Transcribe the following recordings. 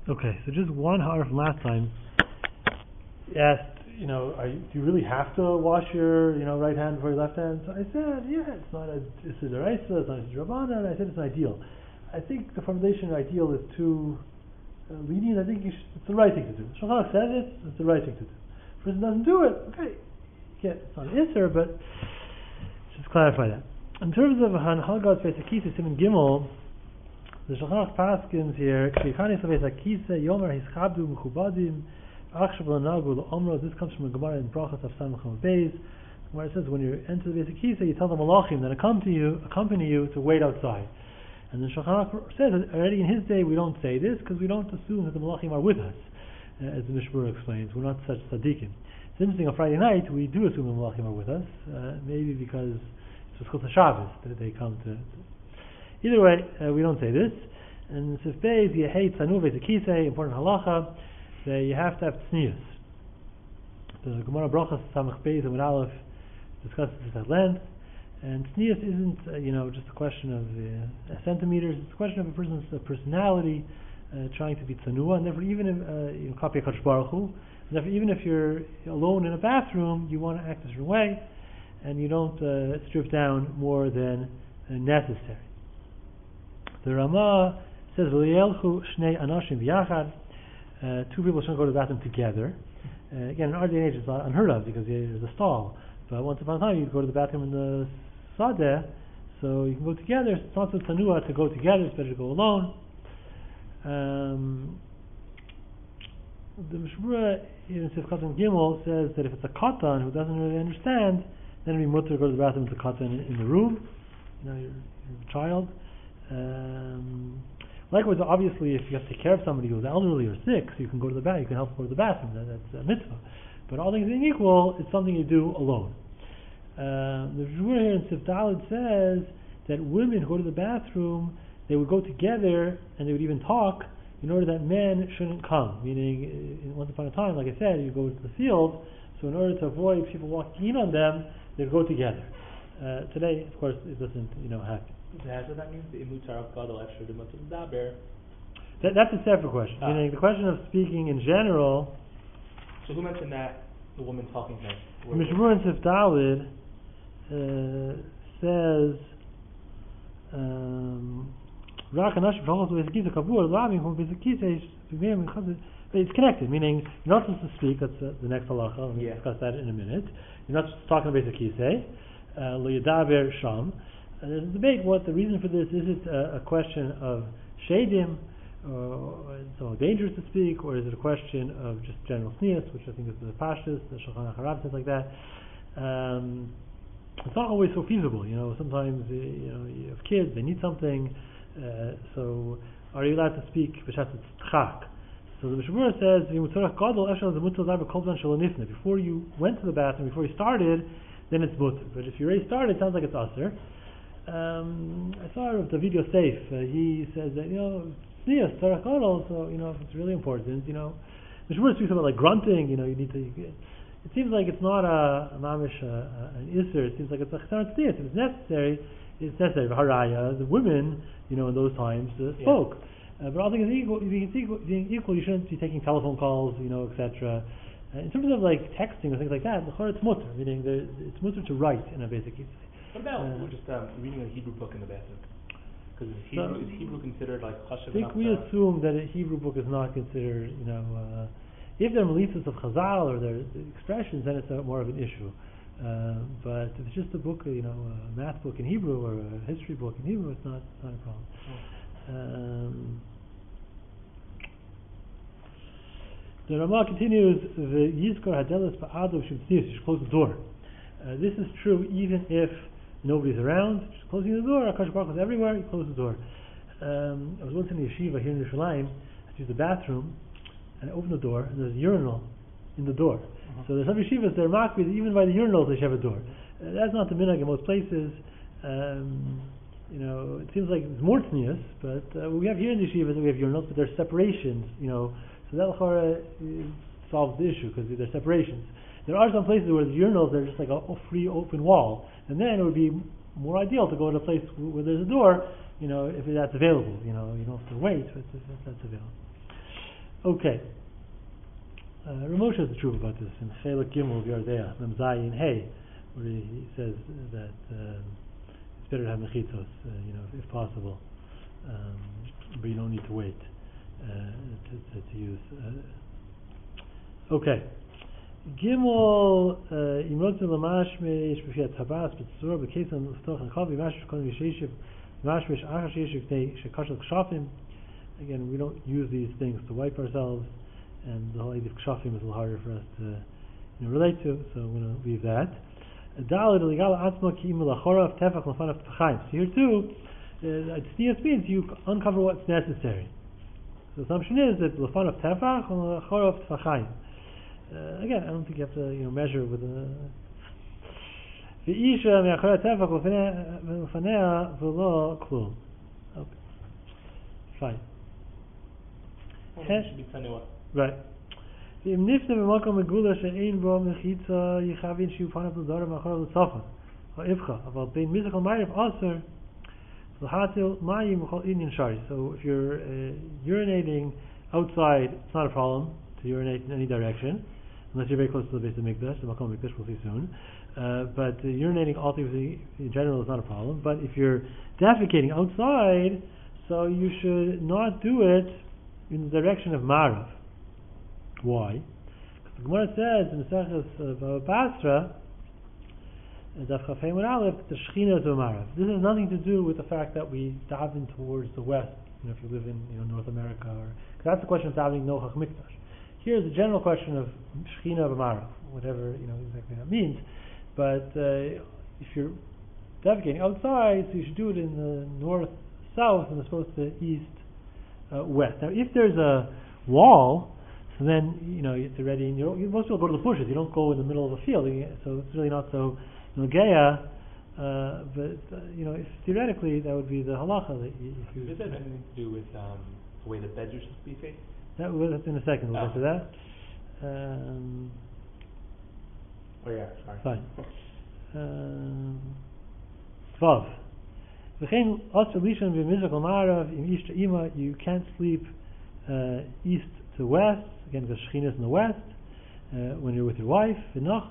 Okay, so just one hour from last time, you asked, do you really have to wash your, right hand before your left hand? So I said, yeah, it's not a D'oraisa, it's not a D'Rabbanan, and I said it's an ideal. I think the formulation ideal is too lenient. I think it's the right thing to do. Shulchan Aruch says it's the right thing to do. If a person doesn't do it, okay, it's not an Isser, but just clarify that. In terms of Hanhagas Beis HaKisei Siman Gimel, the Shulchan Aruch paskins here, K'yichanis Beis HaKisei Yomer Hischabdu Mechubadim Achshav L'Nagu L'Omro. This comes from a Gemara in Brachos of Samachim Beis, where it says when you enter the Beis HaKisei, you tell the Malachim that accompany you to wait outside. And the Shulchan Aruch says that already in his day we don't say this because we don't assume that the Malachim are with us, as the Mishmur explains. We're not such tzaddikim. It's interesting, on Friday night we do assume the Malachim are with us, maybe because it's Chutz Shabbos that they come to. Either way, we don't say this. And Sif Beis Yehei Tzanu Beis HaKisei, important halacha, that you have to have tznius. The Gemara Brachos Samach Beis and Aleph discusses this at length. And tznius isn't, just a question of centimeters. It's a question of a person's personality, trying to be tzanua. And therefore, even if Kapi HaKadosh Baruch Hu, therefore, even if you're alone in a bathroom, you want to act a certain way, and you don't strip down more than necessary. The Rama says, "V'lielchu shnei anashim b'yachad." Two people shouldn't go to the bathroom together. Again, in our day and age, it's not unheard of because there's a stall. But once upon a time, you'd go to the bathroom in the sadeh, so you can go together. It's not so tanua to go together; it's better to go alone. The Mishmura in Sifkat and Gimel says that if it's a katan who doesn't really understand, then it'd be mutter to go to the bathroom with the katan in the room. You're a child. Likewise, obviously, if you have to take care of somebody who's elderly or sick, so you can go to the bathroom, you can help go to the bathroom. That's a mitzvah. But all things being equal, it's something you do alone. The Mishmura here in Sif Daled says that women who go to the bathroom, they would go together and they would even talk in order that men shouldn't come. Meaning, once upon a time, like I said, you go to the field, so in order to avoid people walking in on them, they'd go together. Today, of course, it doesn't, happen. So that means the imutar of gadol extra the mutzah daber. That's a separate question. Meaning, the question of speaking in general. So who mentioned that? The woman talking thing. Mishmur in Sif Daled says. It's connected, meaning you're not supposed to speak. That's the next halacha. Let me discuss that in a minute. You're not supposed to talk in Beis HaKisei. Lo yadaber sham. There's a debate what the reason for this is. It a question of shadim, so dangerous to speak, or is it a question of just general sneas, which I think is the pashtus, the Shulchan Aruch says like that. It's not always so feasible. Sometimes you have kids, they need something. So are you allowed to speak b'shat tzchak? So the Mishmur says before you went to the bathroom, before you started, then it's mutter. But if you already started, it sounds like it's aser. I saw David Yosef. He says that sneas tzarach gadol. So if it's really important, Mishmur speaks about like grunting. You need to. It seems like it's not a mamish an isser. It seems like it's a chesaron sneas. If it's necessary, it's necessary. Haraya, the women, in those times spoke. But all things being equal, you shouldn't be taking telephone calls, etc. In terms of like texting or things like that, it's mutter, meaning it's mutter to write in a basic case. What about just reading a Hebrew book in the bathroom? Because is Hebrew considered like chashav? I think we assume that a Hebrew book is not considered, if they're melithos of Chazal or their expressions, then it's more of an issue. But if it's just a book, a math book in Hebrew or a history book in Hebrew, it's not a problem. The Rama continues, the Yizkor Hadelas Ba'adov Shem Tznius, you should close the door. This is true even if nobody's around. Just closing the door, HaKadosh Baruch Hu is everywhere, you close the door. I was once in a yeshiva here in Yerushalayim, I used the bathroom, and I opened the door, and there's a urinal in the door. So there's some yeshivas, they're makbid, even by the urinals they should have a door. That's not the minhag in most places. It seems like it's more tznius, but we have here in the yeshivas, we have urinals, but there's separations, so that solves the issue, because there's separations. There are some places where the urinals are just like a free open wall, and then it would be more ideal to go to a place where there's a door, if that's available. You don't have to wait, but if that's available. Okay. Ramosha has the truth about this in Chelek Gimel of Yardea, Mem Zayin Hey, where he says that it's better to have mechitzos, if possible, but you don't need to wait to use. Okay. Gimel Imrotzu Lamashmesh B'Fiat Tabas B'Tzur B'Kesan L'Stoch and Chavi Mashmesh Kodim Yisheshiv Mashmesh Achar Sheshiv Tei Shekashal Kshafim. Again, we don't use these things to wipe ourselves, and the whole idea of kshafim is a little harder for us to relate to, so I'm going to leave that. So here too, tznius means you uncover what's necessary. So the assumption is that l'fanav tefach and l'chorav tefachayim. Again, I don't think you have to measure with a v'isha me'achara tefach l'fanea v'lo klum. Okay, fine. Should be tzanewa. Right. If nifne b'makom megula she'ein bo mechitza yichavin shiu panav l'dara ma'acharav l'tzafa ha'ivcha aval bein mizachal ma'ariv aser l'hatil ma'yim v'chol inyan shari. So if you're urinating outside, it's not a problem to urinate in any direction, unless you're very close to the base of Mikdash. The Makom Mikdash we'll see soon. But urinating all things in general is not a problem. But if you're defecating outside, so you should not do it in the direction of Marav. Why? Because the Gemara says in the Maseches Bava Basra, Daf Chaf Hey Amud Aleph, the Shechina is a Marav. This has nothing to do with the fact that we daven towards the west. If you live in North America, because that's the question of davening Nochach Mikdash. Here's the general question of Shechina of Marav, whatever exactly that means. But if you're defecating outside, so you should do it in the north-south as opposed to east-west. Now, if there's a wall, so then it's already. Most people go to the bushes. You don't go in the middle of a field, so it's really not so nogeya. But if theoretically that would be the halacha that if you. Does that have anything to do with the way the beds are supposed to be faced? That's in a second. We'll get to that. Sorry. Fine. Vav. You can't sleep east to west, again because Shechina is in the west, when you're with your wife. Now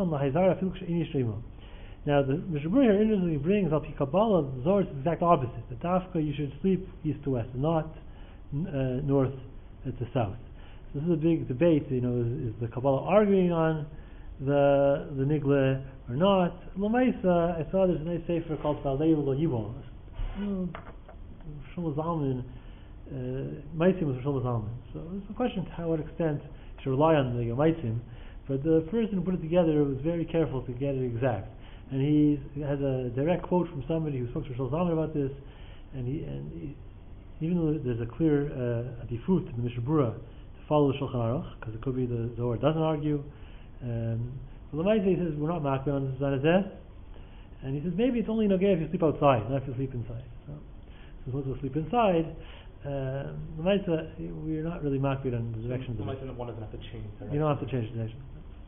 the Mishnah Berurah here interestingly brings Al Pi Kabbalah, the Zohar is the exact opposite. The Dafka you should sleep east to west, not north to south. So this is a big debate, is the Kabbalah arguing on the Nigla or not? L'maisa, I saw there's a nice sefer called Balei Lo Yibon. Shlomo Zalman, Maisim was Shlomo Zalman. So it's a question to what extent you should rely on the Maisim. But the person who put it together was very careful to get it exact. And he has a direct quote from somebody who spoke to Shlomo Zalman about this. And even though there's a clear adifut in the Mishnah Berurah to follow the Shulchan Aruch, because it could be the Zohar doesn't argue. But the Maisim says we're not makbid on Zanazeh. And he says maybe it's only nogay if you sleep outside, not if you sleep inside. So supposed to sleep inside. The Maisa, we're not really makbid on the direction of the Maisa. One doesn't have to change the direction. You don't have to change the direction.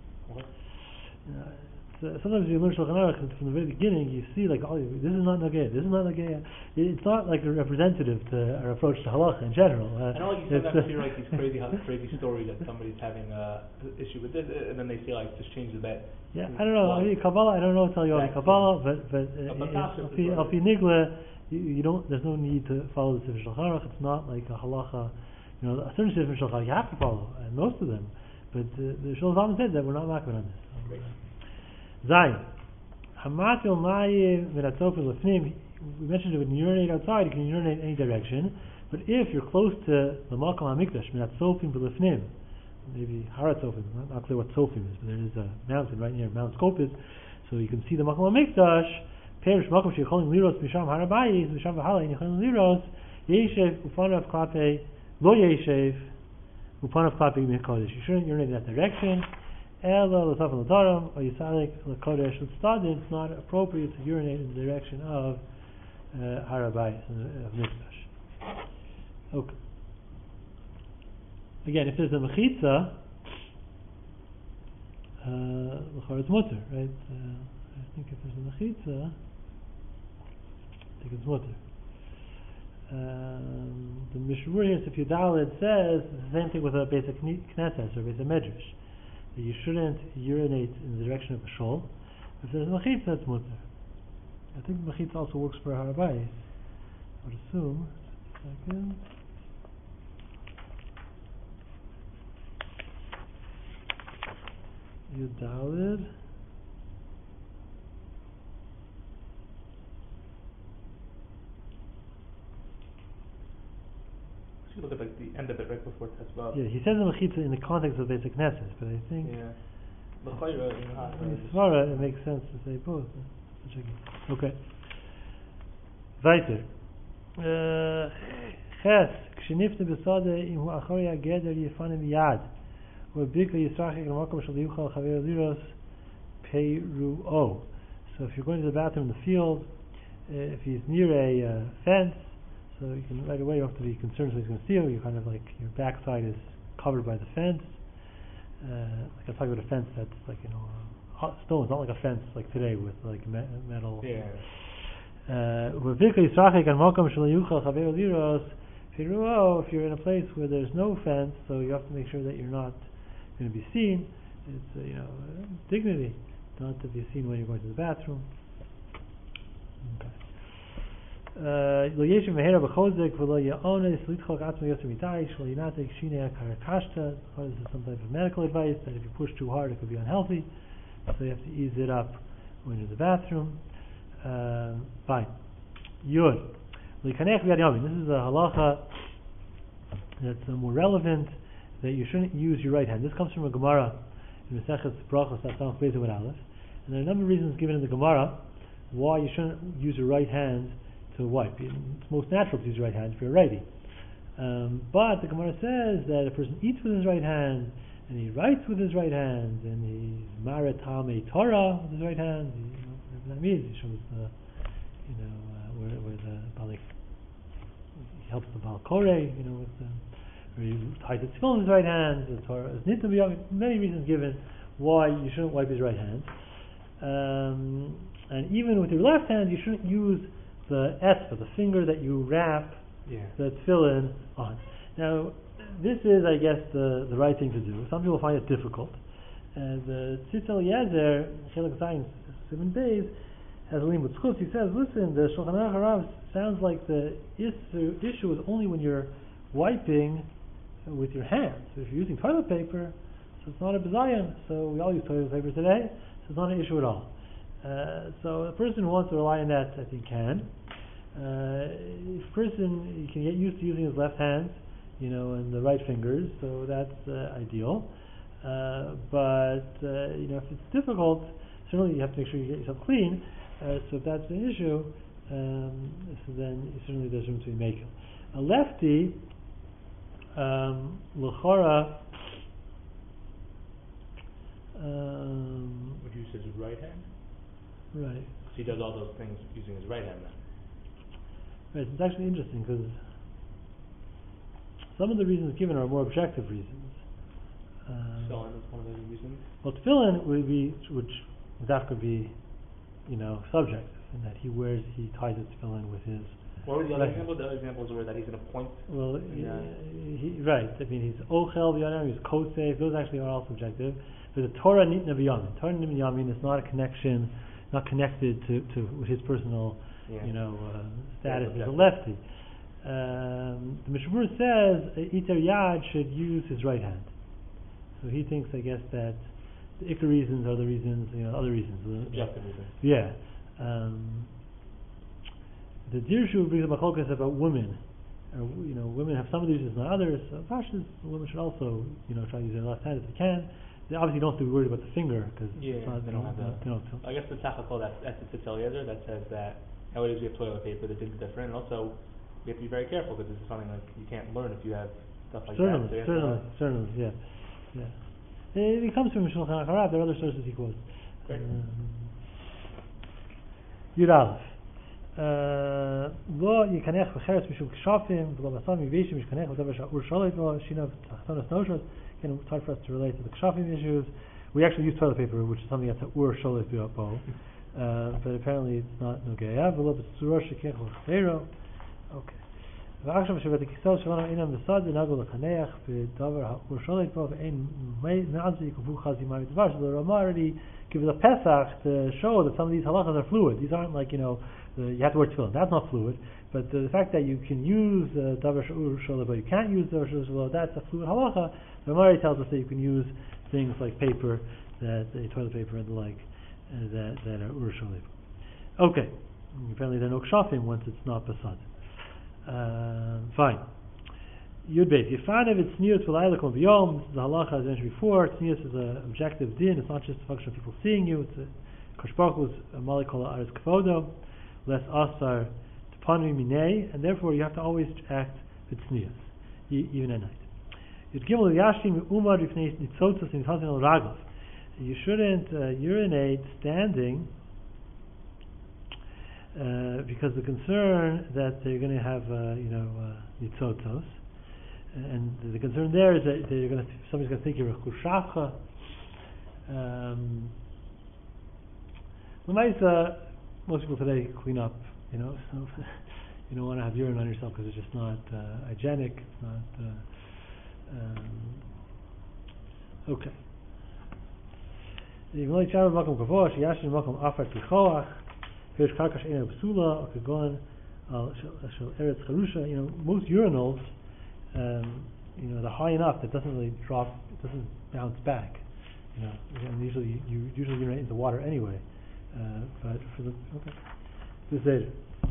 Okay. Sometimes you learn Shulchan Aruch from the very beginning. You see this is not nogay. This is not nogay. It's not like a representative to our approach to halacha in general. I know you sometimes hear these crazy stories that somebody's having an issue with this, and then they say just change the bed. Yeah, I don't know. Kabbalah, I don't know. Tell you on Kabbalah, but Al Pi Nigla, you don't. There's no need to follow the Sefer Shulchan Aruch. It's not like a halacha. A certain Sefer Shulchan Aruch you have to follow, and most of them. But the Shlomo Zalman said that we're not makbid on this. Zayin. Hamatil Mayim V'Ratzofim L'Fnim. We mentioned that when you urinate outside, you can urinate in any direction. But if you're close to the Makom HaMikdash, V'Ratzofim L'Fnim, maybe Haratzofim, not clear what Tzofim is, but there is a mountain right near Mount Scopus, so you can see the Makom HaMikdash. Perish Makom Shecholim Liros Misham Harabayis Misham V'Halei Yecholim Liros Yeshev Ufanav Klape Lo Yeshev Ufanav Klape Mikodesh. You shouldn't urinate in that direction. Ela l'taf l'daram or yisalik l'kodesh l'tzadim. It's not appropriate to urinate in the direction of Harabayis of Mikdash. Okay. Again, if there's a mechitza, l'chor it's mutter, right? I think if there's a mechitza, I think it's mutter. The Mishnah here, if Yudalid says the same thing with a basic knesses or basic medrash, that you shouldn't urinate in the direction of the shul. If there's mechitza, it's mutter. I think mechitza also works for harabayis. I would assume. Second. Yudalid. You look at like the end of it right before Tesvav. Yeah, he says the mechitza in the context of basic knesses, but I think Yeah. in the Svara it makes sense to say both. Okay. Weiter. Ches, כשנפתה בסודה אם הוא אחרי הגדר יפנה מיד וביקר ישרחק למקום של יוכל חבר לירוס פירואו. So if you're going to the bathroom in the field, if he's near a fence, so you can right away, you have to be concerned what he's going to steal. You're kind of like your backside is covered by the fence. Like I'm talking about a fence that's like stone. It's not like a fence like today with like metal. Yeah. If you're in a place where there's no fence, so you have to make sure that you're not going to be seen. It's dignity not to be seen when you're going to the bathroom. Okay. This is some type of medical advice that if you push too hard it could be unhealthy, so you have to ease it up when you're in the bathroom. Fine. Yud. This is a halacha that's more relevant, that you shouldn't use your right hand. This comes from a Gemara in Masechet Brachos Daf Beis Amud Aleph, and there are a number of reasons given in the Gemara why you shouldn't use your right hand to wipe. It's most natural to use your right hand if you're righty. But the Gemara says that a person eats with his right hand, and he writes with his right hand, and he's maratame Torah with his right hand. Whatever that means. He shows the, where the balik, he helps the Baal Koreh, with the, or he ties the tefillin with his right hand. The Torah is nitna b'yom. Many reasons given why you shouldn't wipe his right hand. And even with your left hand, you shouldn't use the espa, the finger that you wrap the tefillin on. Now, this is, I guess, the right thing to do. Some people find it difficult. And the Tzitz Eliezer, Chelik Zayin, 7 days, has a limud schus. He says, listen, the Shulchan Aruch Harav sounds like the issue is only when you're wiping with your hands. So if you're using toilet paper, so it's not a bizayon. So we all use toilet paper today, so it's not an issue at all. So a person who wants to rely on that, I think, can. If a person can get used to using his left hand, and the right fingers, so that's ideal. But if it's difficult, certainly you have to make sure you get yourself clean. So if that's an issue, so then certainly there's room to be makel. A lefty, l'chora. Would you use his right hand? Right. So he does all those things using his right hand then. Right. It's actually interesting because some of the reasons given are more objective reasons. Tefillin is one of those reasons. Well, tefillin would that could be, subjective in that he ties his tefillin with his. What were the other examples? The other examples were that he's going to point. Well, right. I mean, he's ochel v'yadam, he's kosef. Those actually are all subjective. But the Torah nitna v'yamin. Torah nitna v'yamin is not a connection, not connected to his personal, status as a lefty. The Mishnah says Iter Yad should use his right hand. So he thinks, I guess, that the ikar reasons are the reasons, other reasons. Subjective reasons. Yeah. The Dirshu brings up a cholkas about women. Women have some of these reasons, not others. So Pashas, women should also, try to use their left hand if they can. They obviously don't have to be worried about the finger because they don't have that. I guess the Tzachakol, that's the Tzitz Eliezer that says that nowadays we have toilet paper, the things are different, and also we have to be very careful because this is something like you can't learn if you have stuff like that. Certainly, yeah. It comes from Shulchan Aruch Harav. There are other sources he quotes. Yud Aleph. Lo yikanech v'cheres mishum k'shafim v'lo masam yiveshim yikanech v'davar sha'ur shalit lo shinav tachtonas noshos. Again, it's hard for us to relate to the k'shafim issues. We actually use toilet paper, which is something that's ur shalit bo. But apparently it's not nogeya. V'lo b'tzura shekech v'chero. Okay. ועכשיו שבתכיסו שלנו אינם בסד ונגו לחנך ודבר ורשולת פה ואין מעזי כפו חזי מרי דבר. So the Rama already gives a Pesach to show that some of these halachas are fluid. These aren't like, you have to wear tefillin. That's not fluid. But the fact that you can use davar sh'ur but you can't use davar sh'ur, that's a fluid halacha. The Rama already tells us that you can use things like paper, toilet paper and the like, that are ur sh'ur. Okay. Apparently there are no kshafim once it's not basad. Fine. Yud Beit. Yifanev it's tznius v'layla kol b'yom. This is the halacha as mentioned before. Tznius is an objective din. It's not just a function of people seeing you. It's a Kosh Baruch Hu's malik kol ha'aretz kavodo, less asar t'panu minei, and therefore you have to always act with tznius, even at night. Yud Gimel yashim umar rifnei nitzotzos nitzatzin al raglav. You shouldn't urinate standing. Because the concern that they're going to have, nitzotos, and the concern there is that somebody's going to think you're a kushavcha. Most people today clean up, so you don't want to have urine on yourself because it's just not hygienic. It's not okay. Most urinals, they're high enough that it doesn't really drop, it doesn't bounce back. And usually you urinate into water anyway. But for the this later.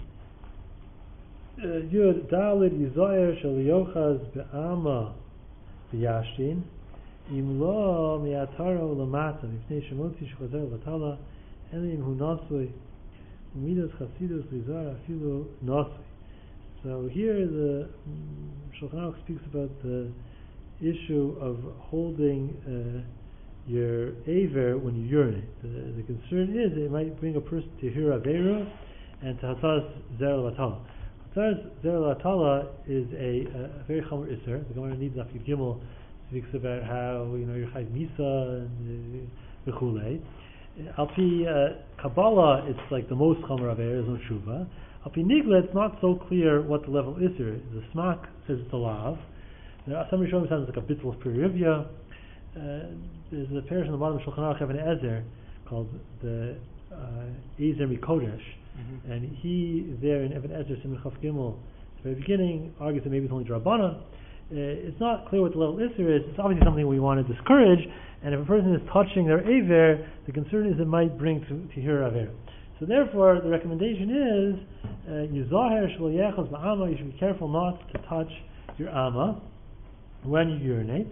Yud Dalid Yizoyer Shel Yochaz Be'ama B'Yashtin Im Lo Mi'ataro Lamata Mifnei Shemoti Shchozer Vatala Elim Hu Nasui Midas Chasidus Lizar Afilu Nasui. So here the Shulchan Aruch speaks about the issue of holding your aver when you urinate. The concern is it might bring a person to Hir Aveira and to Hatzas Zer Latala. Hatzas Zer Latala is a very chomer iser. The Gemara needs Afid Gimel speaks about how you're Chayv Misa and V'chulei. Alpi Kabbalah, it's like the most chomer Aveira, is no Shuvah. Alpi Nigla, it's not so clear what the level iser is. The Smak says it's a lav. There are some Rishonim sounds like a bittul of Perivya. There's a parish in the bottom of Shulchan Aruch Even Ezer called the Ezer Mikodesh, and he there in Even Ezer Simon Chaf Gimel, at the very beginning, argues that maybe it's only Drabana. It's not clear what the level Isser is. It's obviously something we want to discourage, and if a person is touching their Aver, the concern is it might bring to Hir Aver. So therefore, the recommendation is Yuzaher Shlo Yechaz Ba'ama. You should be careful not to touch your Ama when you urinate.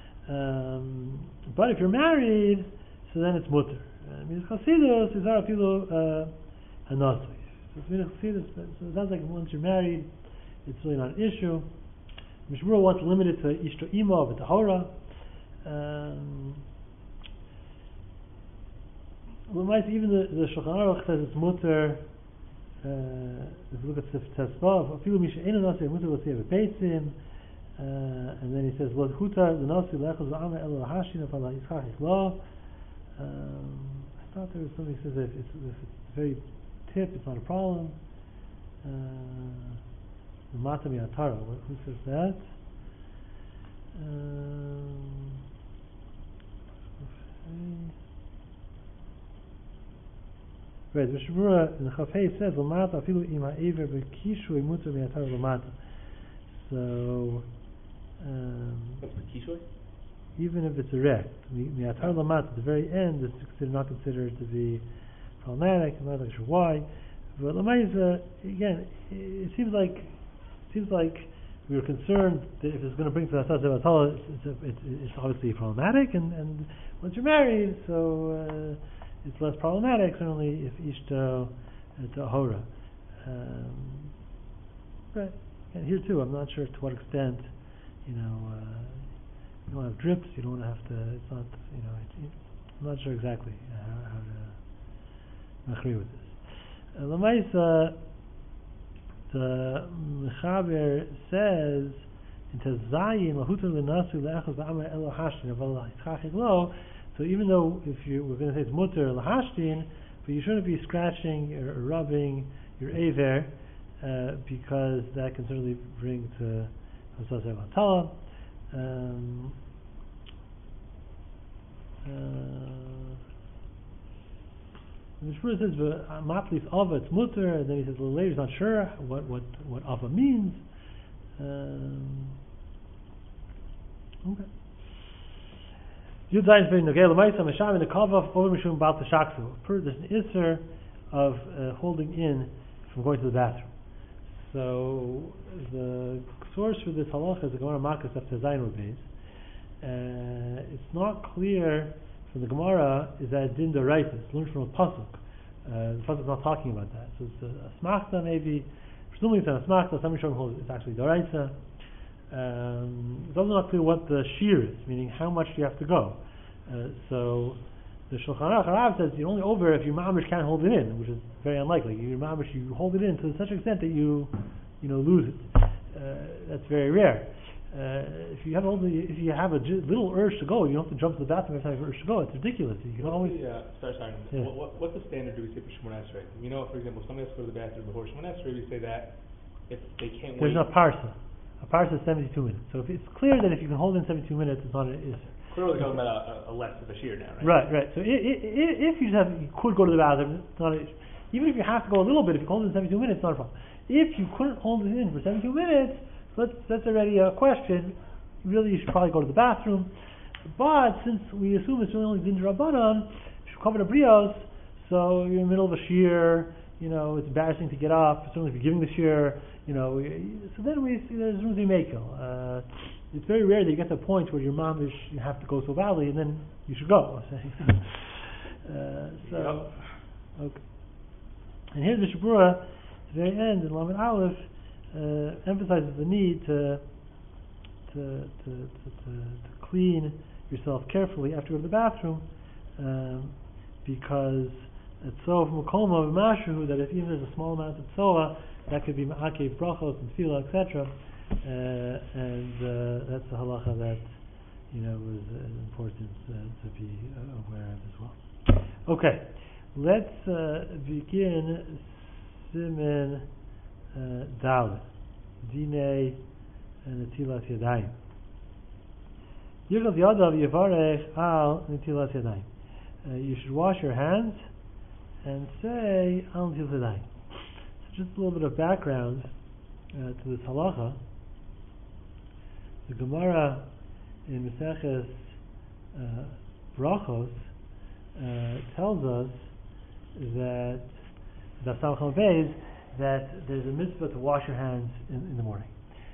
But if you're married, so then it's mutter. Midas Chasidus is Arapilu Hanasui. So it sounds like once you're married, it's really not an issue. Mishmur wants to limit it to Ishto Ima of the Tahora. Even the Shulchan Aruch says it's mutter. If you look at Sif Tesvav, Afilu Misha Einu Nasi Mutter L'Tzev Beitzim. And then he says, "Well, hutar the nasi lechos v'ama elo hashin afala yitzchach iklo." I thought there was something that says if it's very tip, it's not a problem. The mata mi'atara. Who says that? Right, the Shemura in the Chafei says, "L'mata afilu ima ever b'kishu imutar mi'atara l'mata." So. What's the kishoy? Even if it's erect, mi'atar lamat at the very end, it's not considered to be problematic. I'm not sure why, but lamayza again, it seems like we were concerned that if it's going to bring to the asad zevatala, it's obviously problematic, and once you're married, so it's less problematic. Certainly, if ishto tahora, but and here too, I'm not sure to what extent. You don't have drips. You don't have to. It's not. I'm not sure exactly how to agree with this. Lamaisa, the Mechaber says in Tezayin lahuter lenasu leachos ba'amar elo hashtin aval yitzchach iglo. So even though we're going to say it's mutter lahashtin, but you shouldn't be scratching or rubbing your aver because that can certainly bring to Hasasei Vatala. The Shmuel says Matlis Ava it's mutter, and then he says a little later he's not sure what Ava means. Okay. Yud Zayin Fein Nogei L'Maisa Mesham in the Kavav Over Mishum Bal Tashaksu. There's an isser of holding in from going to the bathroom. So the source for this halacha is the Gemara Makas of Zayin Rubeis. It's not clear from the Gemara is that din d'oraisa. It's learned from a pasuk. The pasuk is not talking about that. So it's a smachta maybe. Presumably it's a smachta. Some Rishonim hold it's actually d'oraisa. It's also not clear what the shear is, meaning how much do you have to go. So the Shulchan Aruch says you're only over if your mamish can't hold it in, which is very unlikely. Your mamish, you hold it in to such an extent that you lose it. That's very rare. If you have a little urge to go, you don't have to jump to the bathroom every time you have urge to go. It's ridiculous. You can always. Sorry. Yeah. What's the standard do we say for Shemona Esrei? We know, for example, if somebody has to go to the bathroom before Shemona Esrei, we say that if they can't wait. There's no parsa. A parsa is 72 minutes. So if it's clear that if you can hold in 72 minutes, it's not an issue. Clearly talking about a less of a shear now, right? Right. So if you could go to the bathroom, it's not an issue. Even if you have to go a little bit, if you hold it in 72 minutes, it's not a problem. If you couldn't hold it in for 72 minutes, that's already a question. Really, you should probably go to the bathroom. But since we assume it's only din d'Rabbanan, you should cover the brios. So you're in the middle of a shear. It's embarrassing to get up. Certainly, if you're giving the shear, so then we see there's room to make it. It's very rare that you get to a point where your mamish you have to go so badly, and then you should go. Okay. And here the Shabura, at the very end in Lamed Aleph, emphasizes the need to clean yourself carefully after you go to the bathroom, because it's so from Makoma of Mashu that if even there's a small amount of tzoa, that could be ma'akev brachos and tefillah, etc. And that's the halacha that was important to be aware of as well. Okay, let's begin Siman Dalet Dinei Netilas Yadayim. Yichas Yadav Yevarech Al Netilas Yadayim. You should wash your hands and say Al Netilas Yadayim. So just a little bit of background to this halacha. The Gemara in Maseches Brachos tells us that that there's a mitzvah to wash your hands in the morning.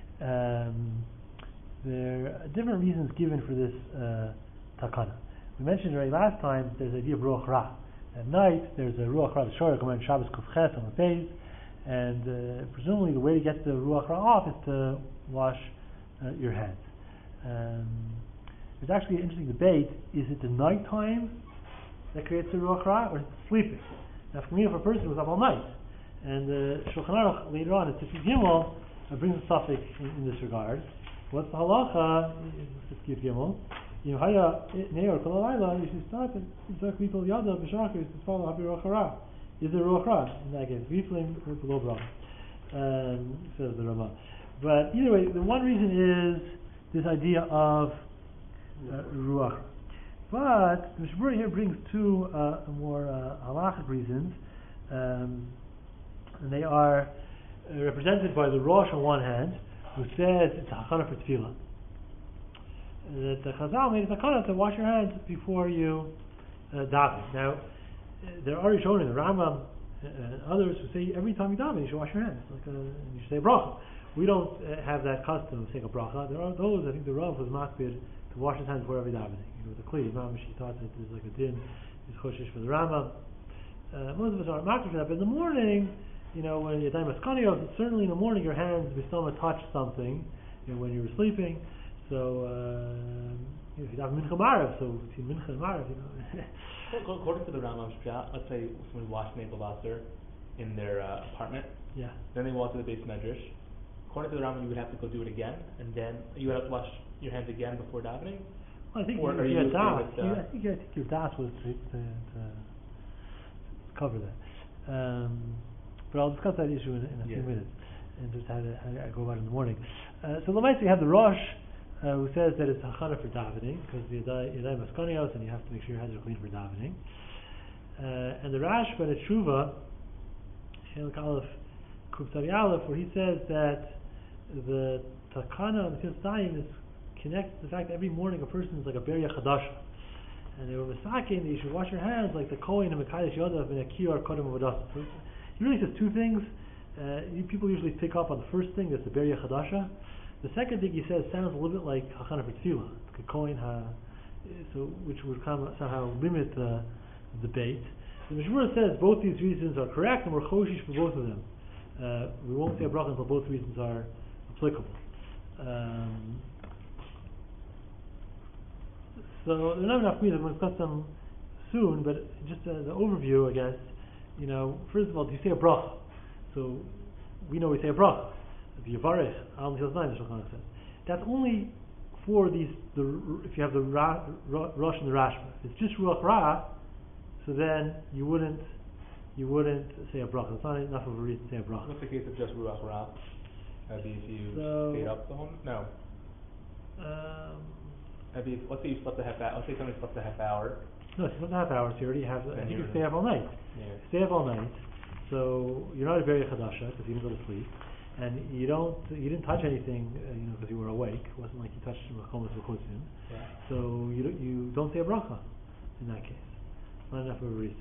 There are different reasons given for this takana. We mentioned already last time there's the idea of ruach ra. At night there's a ruach ra. The Shor Gemara in Shabbos Kufches on the page, and presumably the way to get the ruach ra off is to wash your hands. There's actually an interesting debate: is it the nighttime that creates the ruach ra, or is it sleeping? Now, for me, if a person was up all night, and Shulchan Aruch later on, it's Tifid Gimel, brings a suffix in this regard. What's the halacha? Tifid Gimel. You should start it. Is there ruach ra? In that case, v'iflim or below bra, says the Rama. But either way, the one reason is this idea of ruach. But the Mishnah here brings two more halachic reasons, and they are represented by the Rosh on one hand, who says it's a hakana for tefillah. That the Chazal made it a hakana to wash your hands before you daven. Now, there are shown in the Rambam and others who say every time you daven you should wash your hands, you should say a bracha. We don't have that custom of saying a bracha. There are those, I think the Rav was makbid to wash his hands before every davening. With the Kli, Imam Shi thought that there's like a din, is choshish for the Rambam. Most of us aren't makbid for that, but in the morning, when you're daim askanios, certainly in the morning your hands b'stoma touch something, when you were sleeping. So if you have mincha marav, so between mincha and marav, Well, according to the Rambam Shpiyat, let's say someone washed Neighbor Vaser in their apartment. Yeah. Then they walk to the base medrash. According to the Rambam, you would have to go do it again, and then you would have to wash your hands again before davening. Well, I think your das was to cover that. but I'll discuss that issue in a few Yeah. minutes, and just how I go about it in the morning. So Lamaisa, you have the Rosh, who says that it's hachana for davening, because the Yadai Maskanios, and you have to make sure your hands are clean for davening. And the Rashba and the Tshuva, Shelik Aleph, Kubtari Aleph, where he says that the takana and the Dayim is connected to the fact that every morning a person is like a Beria Chadasha. And they were misaking that you should wash your hands like the Kohen and Mekadesh Yodav in a Kiyar Kodem Avodas. So he really says two things. People usually pick up on the first thing, that's the Beria Chadasha. The second thing he says sounds a little bit like Hachana for Tefillah, which would somehow limit the debate. The Mishmur says both these reasons are correct, and we're choshish for both of them. We won't say a bracha until both reasons are applicable. So they're not enough me. I'm going to discuss them soon, but just as an overview, I guess. First of all, do you say a bracha? So we know we say a bracha. The Yavarech Al Nihil's Nine, the Shulchan Aruch says. That's only for if you have the Rosh and the Rashba. If it's just Ruach Ra, so then you wouldn't say a bracha. It's not enough of a reason to say a bracha. What's the case of just Ruach Ra? Maybe if you stayed up the whole no. Maybe let's say you slept a half hour. Let's say somebody slept a half hour. No, if you slept a half hour, so you already have. I think you stay up all night. Yeah. Stay up all night. So you're not a very chadasha because you didn't go to sleep, and you didn't touch anything, because you were awake. It wasn't like you touched makomas v'chutzim. Right. So you don't say a bracha in that case. Not enough of a reason.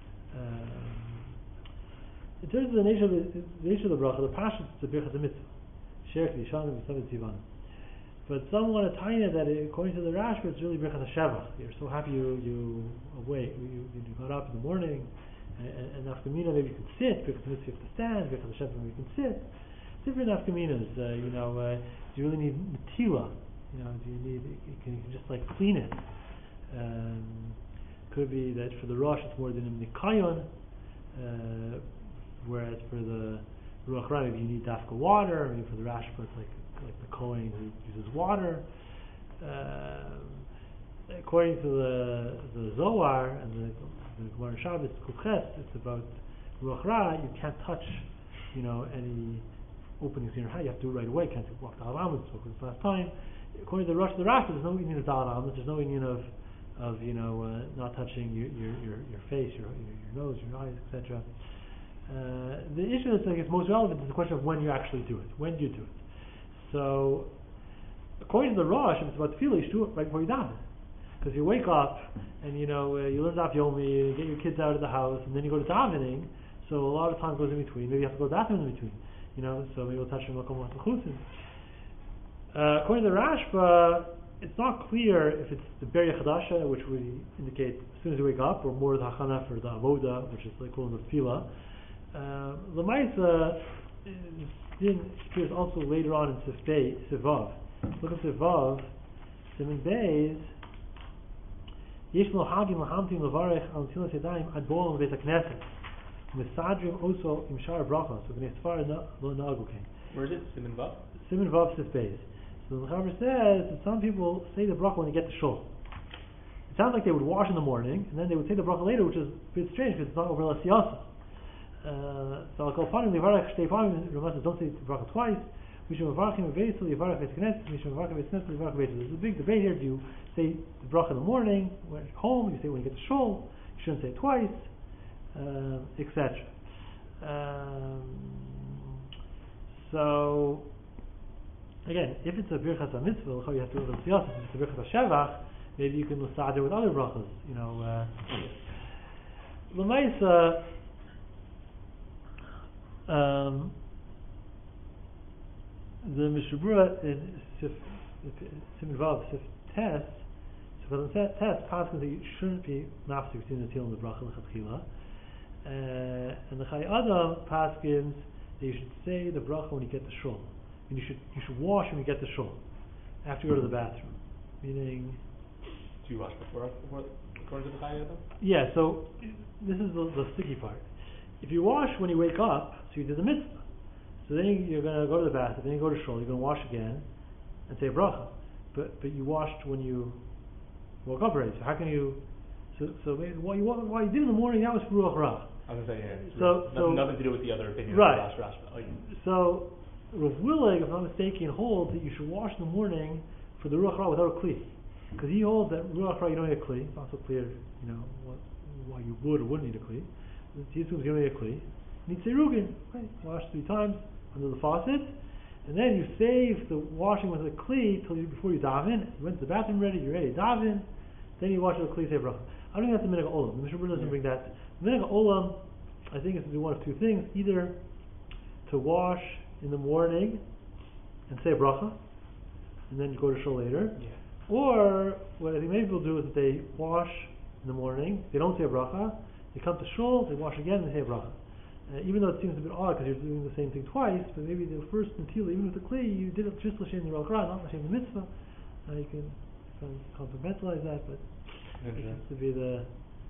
In terms of the nature of the bracha, the pashut is the birchas mitzvah. Sherech v'yishanim v'savet zivan. But some want to tie in that according to the Rashba, it's really birchas hashevach. You're so happy you awake, you got up in the morning, and nafkamina maybe you can sit. Birchas mitzvah you have to stand. Birchas hashevach maybe you can sit. Different nafkaminas. Do you really need netila? Do you need? You can just like clean it. Could be that for the Rosh it's more than a nikayon, whereas for the Ruach Ra maybe you need dafka water. Maybe for the Rashba it's like the Kohen who uses water. According to the Zohar and the Gemara Shabbos Kuches, it's about Ruach Ra. You can't touch, any openings in your hand. You have to do it right away. You can't walk the Halamas. Spoke this last time. According to the Rosh, there's no union of Halamas. There's no union of not touching your face, your nose, your eyes, etc. The issue that's most relevant is the question of when you actually do it. When do you do it? So, according to the Rosh, if it's about tefillah, you should do it right before you daven. Because you wake up and you learn Daf Yomi, you get your kids out of the house, and then you go to davening. So a lot of time goes in between. Maybe you have to go to daven in between. So maybe you'll touch your makom v'chutzim. According to the Rashba, it's not clear if it's the Beria Chadasha, which would indicate as soon as you wake up, or more the Hachana for the Avoda, which is like calling the Tefillah. L'maisa din appears also later on in Sivav. Look at Sivav, Simin Beis. Yesh lo hagim lahamtim levarech al tilas yadayim ad bo'am v'et hakneset. Mesadrim also im shar bracha. So b'nei Sfar lo na'agu kain. Where is it? Simin Vav? Simin Vav Sif Beis. So the Chaver says that some people say the bracha when they get to shul. It sounds like they would wash in the morning and then they would say the bracha later, which is a bit strange because it's not over l'siyasa. So I'll call finally Levarach Shtei Pamim. Rama says don't say the bracha twice. Mishum Levarachim Veisel Levarach Beis Knesset. Mishum Levarachim Beis Knesset Levarach Veisel. There's a big debate here. Do you say the bracha in the morning when you're home? You say when you get to shul. You shouldn't say it twice, etc. So again, if it's a birchas mitzvah, you have to do it. If it's a birchas shevach, maybe you can start it with other brachas. L'maisa. The Mishabura in Simin Vav Sif Test, so for the test, passes that you shouldn't be mafsik between the Til and the Bracha L'Chatchila, and the Chai Adam passes that you should say the Bracha when you get to shul, and you should wash when you get to shul, after you go to the bathroom. Meaning, do you wash before according to the Chai Adam? Yeah. So this is the sticky part. If you wash when you wake up, so you did the mitzvah. So then you're going to go to the bath, then you go to shul, you're going to wash again, and say a bracha. But you washed when you woke up already. So how can you? So what you did in the morning, that was for Ruach Ra. I was gonna say, yeah. So nothing to do with the other opinion. Right. Of Rash. So Rav Willig, if I'm not mistaken, holds that you should wash in the morning for the Ruach Ra without a Kli. Because he holds that Ruach Ra you don't need a Kli. It's not so clear, why you would or wouldn't need a Kli. He assumes you don't need a Kli. Need Seirugin, right? Wash 3 times under the faucet. And then you save the washing with a Kli before you daven. You went to the bathroom ready, you're ready to daven. Then you wash with a Kli, say bracha. I don't think that's the Minhag Olam. The Mishnah Berurah doesn't bring that. The Minhag Olam, I think, is to do one of 2 things. Either to wash in the morning and say bracha, and then you go to shul later. Yeah. Or what I think many people do is that they wash in the morning, they don't say a bracha, they come to shul, they wash again, and they say a bracha. Even though it seems a bit odd because you're doing the same thing twice, but maybe the first Natila, even with the Kli, you did it just l'shem Ruach Ra, not l'shem the mitzvah. You can compartmentalize that, but it seems to be the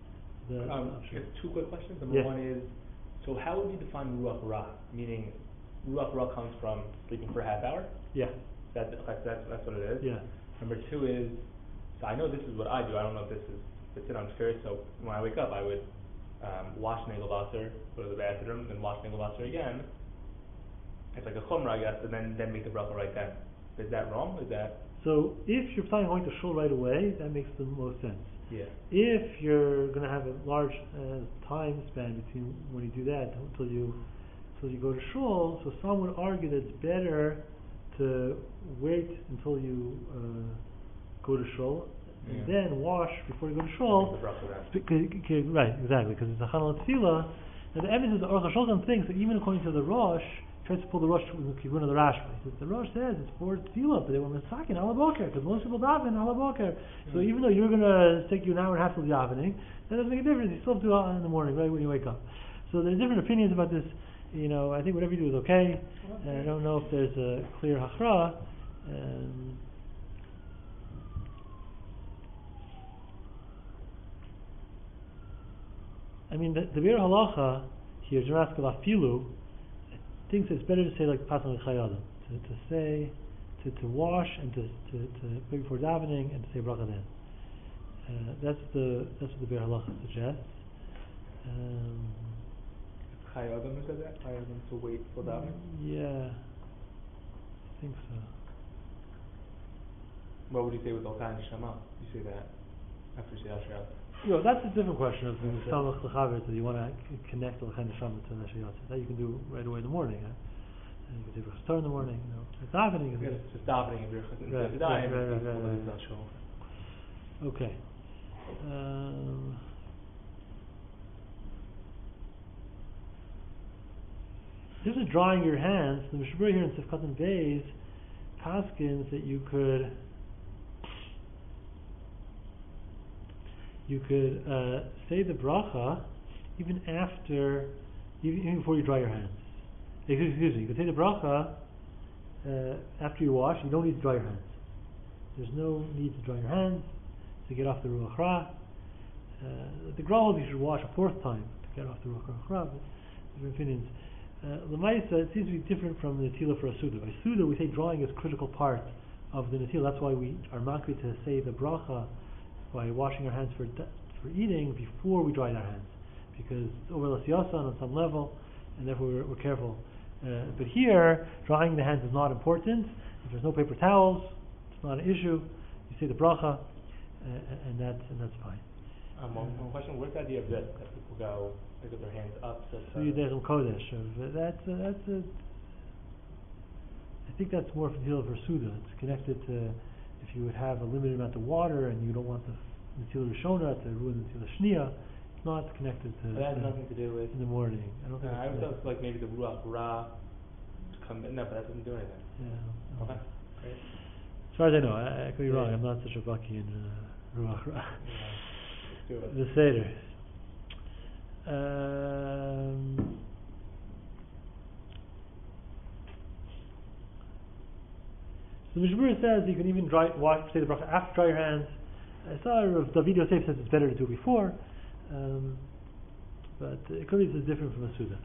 Just 2 quick questions. Number 1 is, so how would you define Ruach Ra? Meaning, Ruach Ra comes from sleeping for a half hour? Yeah. That's what it is? Yeah. Number 2 is, so I know this is what I do, I don't know if this fits in, I'm curious, so when I wake up I would wash Nagel Wasser, go to the bathroom, then wash Nagel Wasser again. It's like a chumrah, I guess, and then make the bracha right then. Is that wrong? Is that... So if you're planning on going to shul right away, that makes the most sense. Yeah. If you're going to have a large time span between when you do that until you go to shul, so some would argue that it's better to wait until you go to shul and then wash before you go to shul. Right, exactly, because it's a chanal tefillah. Now the evidence is the Aruch HaShulchan thinks that even according to the Rosh, tries to pull the Rosh with the Kivun of the Rashba. He says the Rosh says it's for tefillah, but they were misakin ala boker because most people daven ala boker. So even though you're going to take you an hour and a half to davening, that doesn't make a difference. You still have to do it in the morning, right when you wake up. So there's different opinions about this. I think whatever you do is okay. I don't know if there's a clear hachra. I mean, the Be'er Halacha here, Jeraskal Afilu, thinks it's better to say like Pasal Chayadam, to say, to wash and to before davening and to say bracha then. That's what the Be'er Halacha suggests. Chayadam said that? Chayadam to wait for davening? Yeah, I think so. What would you say with Al-Kain Shema? You say that after you say Asher that's a different question of the Samach L'Chaver, that you want to connect Al-Kain Shema to Asher that you can do right away in the morning. And you can do Chastar in the morning. It's davening. It's just davening if you're right. Okay. This is drying your hands. The Mishnah Berurah here in Sifkat and Beis paskins that you could say the bracha even before you dry your hands. Excuse me. You could say the bracha after you wash. You don't need to dry your hands. There's no need to dry your hands to get off the Ruach Ra. The Gra holds you should wash a 4th time to get off the Ruach Ra. But different opinions. L'maisa, it seems to be different from the Natila for a Suda. By Suda, we say drying is a critical part of the Natila. That's why we are makri to say the bracha by washing our hands for eating before we dry our hands, because it's over l'siyasan on some level, and therefore we're careful. But here, drying the hands is not important. If there's no paper towels, it's not an issue. You say the bracha, and that's fine. One question: where's the idea of this? That people go, they get their hands up. So you there's some kodesh. I think that's more for Suda. It's connected to if you would have a limited amount of water and you don't want the Natila Rishona to ruin the Natila Shnia. It's not connected to. That has nothing to do with in the morning. I don't think. I would thought like maybe the Ruach Ra to come in. No, but that doesn't do anything. Yeah. Okay. Great. As far as I know, I could be wrong. I'm not such a bucky in Ruach Ra. Do it. The Seder. So the Mishnah Berurah says you can even say the bracha after dry your hands. I saw Rav David Yosef says it's better to do before, but it could be this is different from a Suda.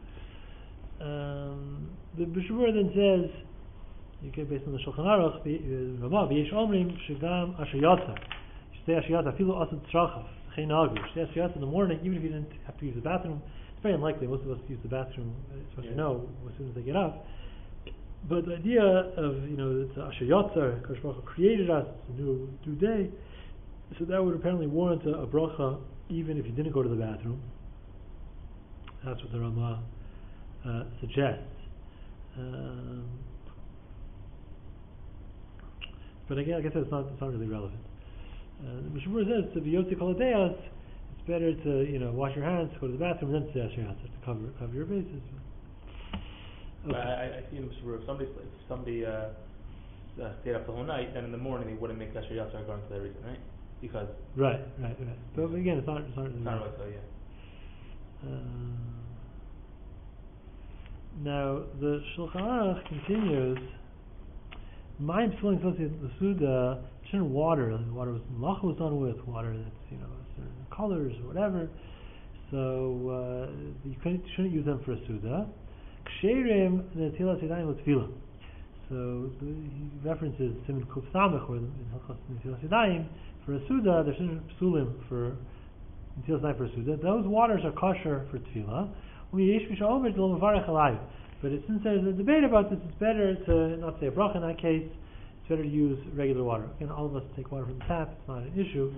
The Mishnah Berurah then says, you get based on the Shulchan Aruch, V'yesh omrim shegam asher yatsa. You say asher yatsa, afilu asad tzrachav, chein nagu. You say asher yatsa in the morning, even if you didn't have to use the bathroom, It's very unlikely. Most of us use the bathroom, especially Yeah. now, as soon as they get up. But the idea of, it's Asher Yotzar, Kosh Baruch Hu created us, it's a new day, so that would apparently warrant a bracha even if you didn't go to the bathroom. That's what the Rama suggests. But again, like I said, it's not really relevant. The Mishnah Berurah says to be Yotzi Kol Hadeyos, it's better to wash your hands, go to the bathroom, and then say Asher Yotzar to cover your bases. Okay. I see in the Mishnah Berurah, if somebody stayed up the whole night, then in the morning they wouldn't make Asher Yatzar according to that reason, right? Because right. But again, it's not really really so, yeah. Now the Shulchan Aruch continues. Mayim swilling associated with Suda, certain water. The water malacha was done with water that's certain colors or whatever. So you shouldn't use them for a Suda. Ksherim netilas yadayim l'tefillah. So he references Siman Kuf Samech or in Hilchos Netilas Yadayim for a Suda. There's certain psulim for Netilas Yadayim for a Suda. Those waters are kosher for tefillah. But since there's a debate about this, it's better to not say a bracha in that case. It's better to use regular water. Again, all of us take water from the tap. It's not an issue.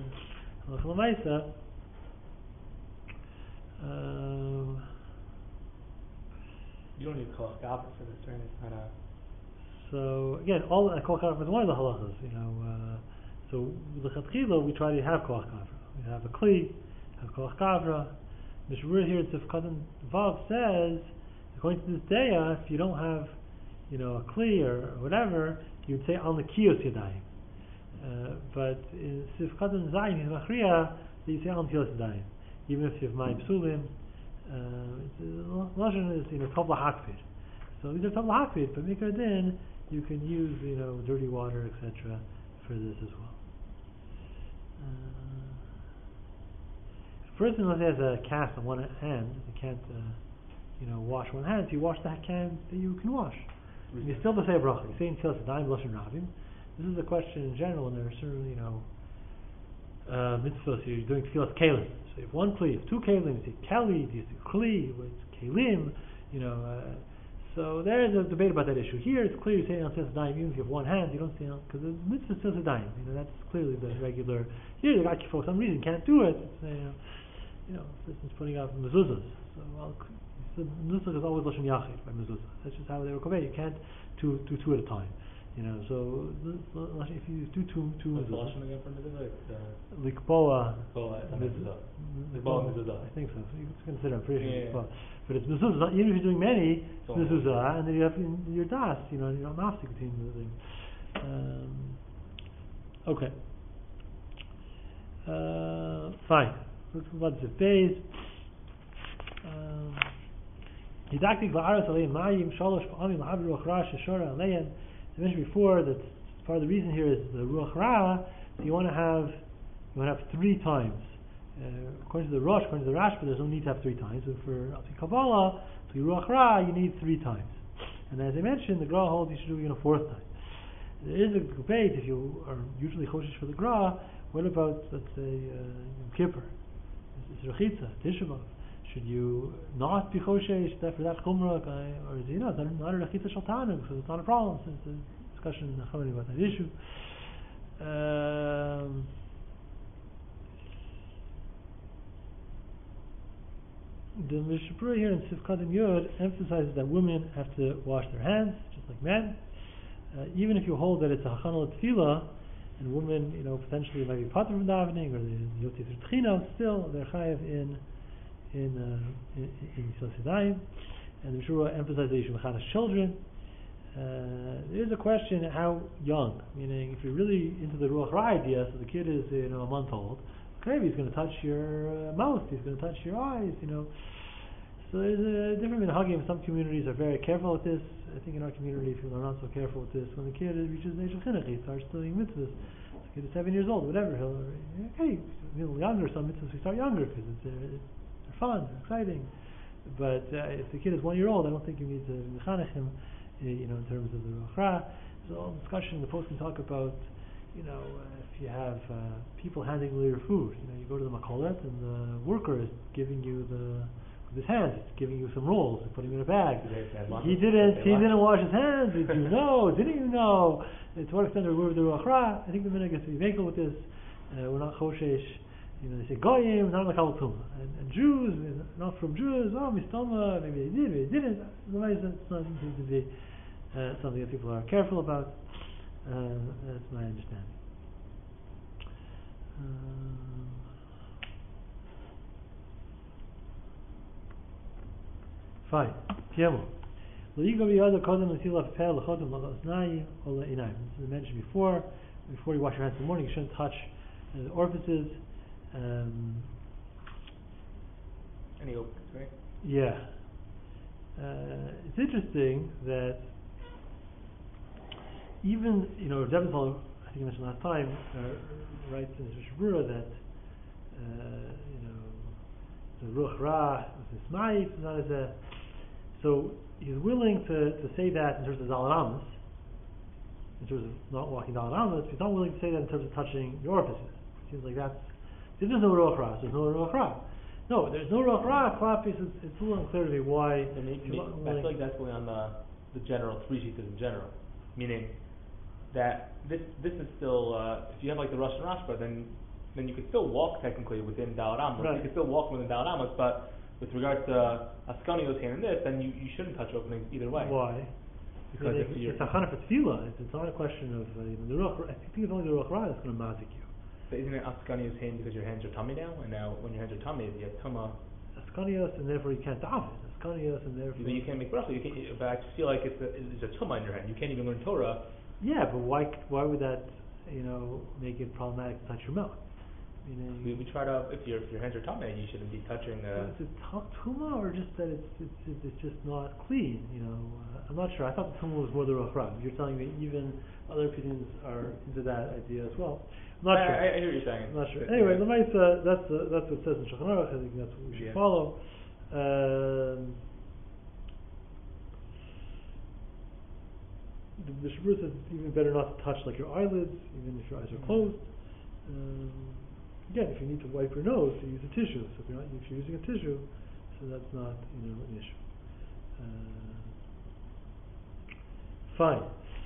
You don't need Kol Gavra for this, right? It's not a... So again, all Kol Gavra is one of the halachas. So l'chatchila we try to have Kol Gavra. We have a kli, have Kol Gavra. Mishnah Berurah here in Sif Katan Vav says, according to this day, if you don't have, a kli or whatever, you would say al nekiyos yadayim. But in Sif Katan Zayin in Machriya, you say al nekiyos yadayim, even if you have mayim psulim. Lashon is tov lahakpid. So these are tov lahakpid, but mikra din you can use dirty water etc. for this as well. If a person let's say has a cast on one hand, they can't wash one hand. So you wash that hand that you can wash. And you still have to say a bracha. You say in Tzilas Yadayim Lashon Rabim. This is a question in general, and there are certainly mitzvahs. You're doing Tzilas Kelim. So you have one kli, you have two kelim, you say keli, you say kli, it's kelim, so there is a debate about that issue. Here it's clear you say on Tzilas Yadayim, even if you have one hand, you don't say because the mitzvah is Tzilas Yadayim. That's clearly the regular. Here the guy for some reason can't do it. It's, person's putting out mezuzahs. So mezuzah is always lashon yachid by mezuzah. That's just how they were conveyed. You can't do two at a time. So if you do two mezuzahs, likboa mezuzah. I think so. You can consider. I'm pretty sure. But it's mezuzah. Even if you're doing many mezuzah, and then you have your das, and you don't mafsik between the things. Okay. Fine. Let's move on to phase. Didactic la'aras aleim mayim shalosh pa'amim la'av ruach ra sheshora aleim. I mentioned before that part of the reason here is the ruach ra. So you want to have 3 times. According to the Rosh, according to the Rashba, there's no need to have 3 times. So for Alpi Kabbalah, to ruach ra, you need 3 times. And as I mentioned, the Gra holds you should do 4th time. There is a debate if you are usually choshesh for the Gra. What about, let's say, Yom Kippur? It's Rechitza, Tisha B'Av. Should you not be choshesh for that chumrah, or is it it's not a Rechitza Shaltanu, so it's not a problem, since there's discussion in the Chachamim about that issue. The Mishnah Berurah here in Sif Katan Yud emphasizes that women have to wash their hands, just like men. Even if you hold that it's a hachana l'tefillah, and women, potentially might be patur from davening, or the yotzi through tchina, still they're chayav in Tzilas Yadayim. And the Mishnah Berurah emphasizes that you should mechanas children. There is a question how young, meaning if you're really into the ruach ra idea, so the kid is a month old, maybe he's going to touch your mouth, he's going to touch your eyes, So there's a different minhagim. Some communities are very careful with this. I think in our community, people are not so careful with this. When the kid reaches the age of chinuch, he starts studying mitzvahs. The kid is 7 years old, whatever. A little younger. Some mitzvahs we start younger because they're fun, they're exciting. But if the kid is 1 year old, I don't think you need to mechanech him, in terms of the ruach ra. So all discussion. The post can talk about, if you have people handing you your food. You go to the makolet and the worker is giving you the with his hands. He's giving you some rolls, he's putting them in a bag. He They didn't wash his hands. Did you know? Didn't you know? And to what extent are we with the Ruach Ra? I think the minute gets to be vehicle with this. We're not choshesh. They say goyim, not like Tumah. And Jews, not from Jews. Oh, mistama, maybe they did, maybe they didn't. Otherwise, it's not seems to be something that people are careful about. That's my understanding. Fine. Piemo. This is mentioned before. Before you wash your hands in the morning, you shouldn't touch the orifices. Any openings, right? Yeah. It's interesting that even, Rebbe, I think I mentioned last time, writes in his Mishabura that, the Ruach Ra, the Smayif, not as a. So he's willing to say that in terms of Dalet Amos, in terms of not walking Dalet Amos, but he's not willing to say that in terms of touching the orifices. It seems like that's. If there's no Ruach Ra, so there's no Ruach Ra. No, there's no Ruach Ra. Klapis, it's a little unclear to me why. I feel like that's going on the general three sheets in general, meaning that this is still if you have like the Rosh and Rashba, then you could still walk technically within Dalet Amos. Right. You could still walk within Dalet Amos, but with regards to Askanio's hand in this, then you shouldn't touch openings either way. Why? Because it's a chana for tefillah. It's not a question of the Ruach. I think it's only the Ruach Ra that's going to mazik you. But isn't it Askanio's hand because your hands are tummy now, and now when your hands are tummy, you have tuma. Askanios, and therefore you can't daven. Askanios, and therefore you can't make bracha. But I just feel like it's a tuma in your hand. You can't even learn Torah. Yeah, but why would that make it problematic to touch your milk? We try to, if your hands are tummy, you shouldn't be touching. Is it tuma or just that it's just not clean? I'm not sure. I thought the tuma was more the Ruach Ra. You're telling me even other opinions are into that idea as well. I'm not sure. I hear what you're saying. I'm not sure. Anyway, that's what it says in Shulchan Aruch. I think that's what we should follow. The Mishabur says it's even better not to touch like your eyelids, even if your eyes are closed. Again, if you need to wipe your nose, you use a tissue. So if you're using a tissue, so that's not an issue. Fine.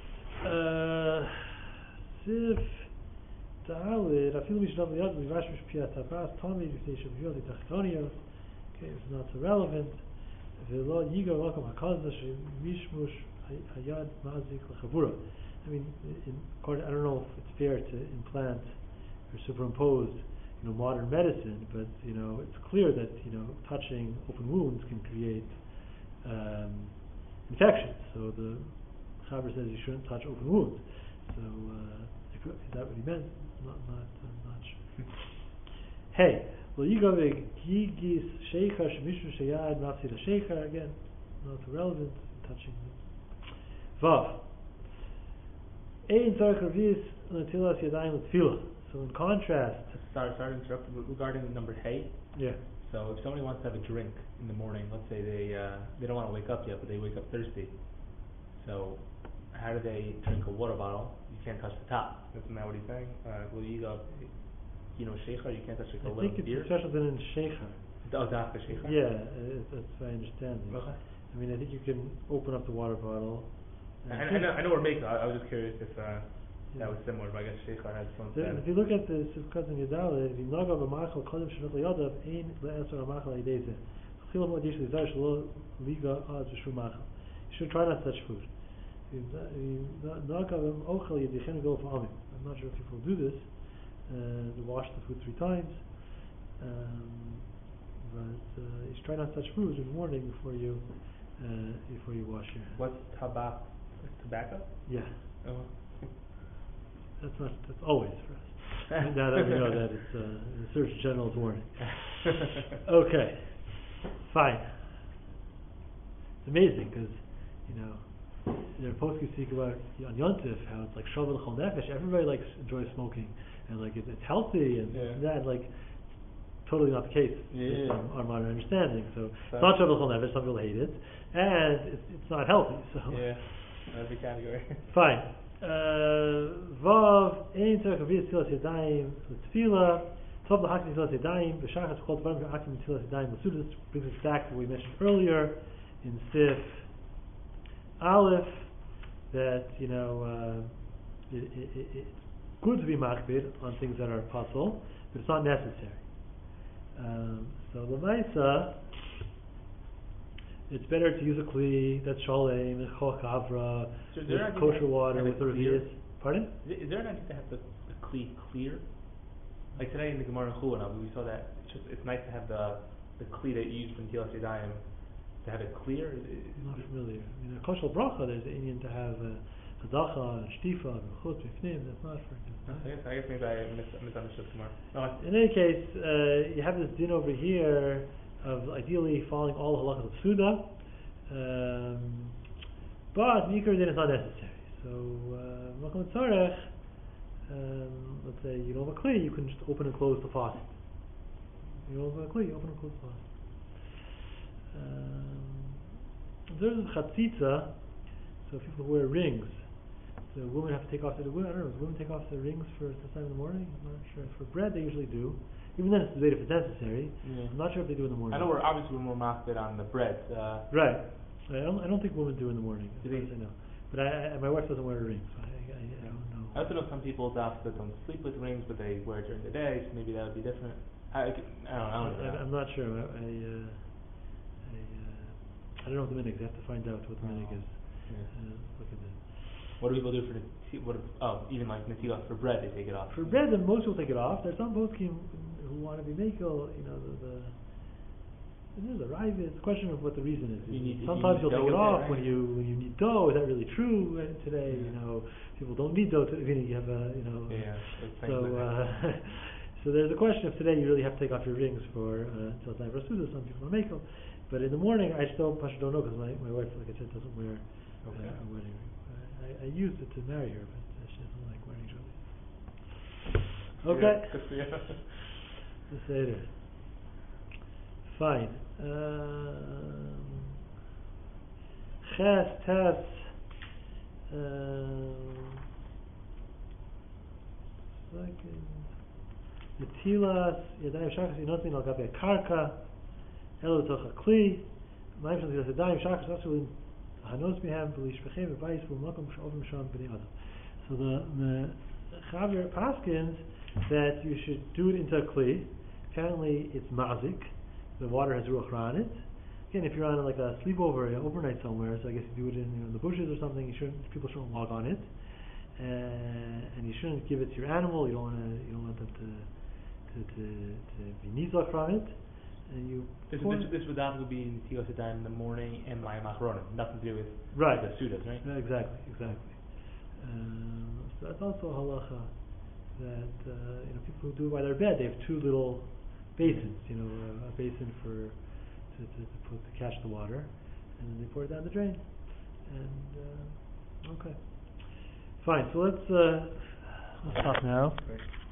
Sif Ta'alid, Afilu Mishnah V'yad Mivash Mishpiyat Tabas Talmid Yifnei Shaviyot Yitakhtonios. Okay, it's not so relevant. V'lo Yiga Lakom HaKazda Shemishmush Hayad Mazik L'Chavura. I don't know if it's fair to implant or superimpose modern medicine, but it's clear that touching open wounds can create infections. So the Chaber says you shouldn't touch open wounds. So is that what he meant? Not sure. Hey, well, you go gigis sheikha shemishu sheyad nafsi sheikha again. Not so relevant. Touching vav. Ein tzarich revis l'tilas yadayim l'tfilah. So in contrast, sorry to interrupt. Regarding number hey. Yeah. So if somebody wants to have a drink in the morning, let's say they don't want to wake up yet, but they wake up thirsty. So how do they drink a water bottle? You can't touch the top. Isn't that what he's saying? Well, you go, sheikha. You can't touch like a little beer. I think it's special than in sheikha. Oh, that's sheikha. Yeah, that's my understanding. Okay. I think you can open up the water bottle. I know we're making. I was just curious if that was similar, but I guess sheikha has some sense. If you look at the Sivkat and Yadale, if you naga b'machal kodem shenot liyadav ein le'esor ha'machal ha'ideze. Chil mo'adish l'zar shelo liga az v'shur machal. You should try not to touch food. Naga b'mochel yedichen go fa'amim. I'm not sure if people do this. They wash the food 3 times. But you should try not to touch food in the morning before you wash your hands. What's tobacco? Yeah. Oh. That's always for us. Now that we know that it's the Surgeon General's warning. Okay, fine. It's amazing because they're supposed to speak about on Yontif how it's like Shavuot Chol Nefesh. Everybody enjoys smoking and it's healthy and that totally not the case based on our modern understanding. So it's not Shavuot Chol Nefesh. Some people hate it, and it's not healthy. So every category. Fine. Vav ein tzarich revis tilas yadayim l'tefila Tov l'hakim netilas yadayim b'shachas kol dvarim v'hakim netilas yadayim l'sudas brings us back to what we mentioned earlier in Sif Aleph, that it's good to be makbid on things that are possible, but it's not necessary. So l'maisa, it's better to use a kli that's shalem, with chol kavra, with kosher water, with the revius. Pardon? Is there an idea to have the kli clear? Like today in the Gemara in Chulin, we saw that it's nice to have the kli that you use for Netilas Yadayim, to have it clear. I'm not familiar. In a kosher bracha, there's an Indian to have hadacha and shtifa and chutz b'fnim. That's not for it. I guess maybe I misunderstood Gemara. No, in any case, you have this din over here of ideally following all the halachas of Suda, but Mikra din is not necessary. So, Makom Tzarech, let's say you don't have a kli, you can just open and close the faucet. You don't have a kli, you open and close the faucet. There's a chatzitza, so people who wear rings. So women have to take off their, I don't know, does women take off their rings for sometime in the morning? I'm not sure. For bread they usually do. Even then it's debated if it's necessary. Yeah. I'm not sure if they do in the morning. I know we're obviously more masbid on the bread. Right. I don't think women do in the morning, as far as I know. But my wife doesn't wear a ring, so I don't know. I also know some people that don't sleep with rings, but they wear it during the day, so maybe that would be different. I don't know. I'm not sure. I don't know what the minig is. I have to find out what the minig is. Yeah. Look at that. What do people do for even like netilas for bread? They take it off. For bread, then most will take it off. There's some poskim who want to be makel. There's a rive. It's a question of what the reason is. Sometimes you'll take it off when you need dough. Is that really true today? Yeah. People don't need dough. You have Yeah. So there's a question of today you really have to take off your rings for till time for suda. Some people are makel, but in the morning I don't know because my wife, like I said, doesn't wear a wedding ring. I used it to marry her, but she doesn't like wearing jewelry. Okay. The Seder. Fine. Ches, Tes. Second. Netilas, Yadayim Shachas, Yinotzin al Gabe Karka, Elo Toch HaKli, Maim Shal Netilas Yadayim Shachas, Asulin, Hanos Bihem, Belish Bechem, Vayis, V'Makom Sh'Ovim Sham B'nei Adam. So the Chavir Paskins that you should do it into a Kli. Apparently it's Ma'azik, the water has Ruach Ra in it. Again, if you're on like a sleepover, overnight somewhere, so I guess you do it in the bushes or something, people shouldn't log on it. And you shouldn't give it to your animal. You don't want them to be nizak from it. And this would definitely be in Netilas Yadayim in the morning and Mayim Achronim, nothing to do with the sudas, right? Exactly. So that's also a halacha that people who do it by their bed, they have two little basins. A basin to catch the water, and then they pour it down the drain. And okay, fine. So let's stop now. Great.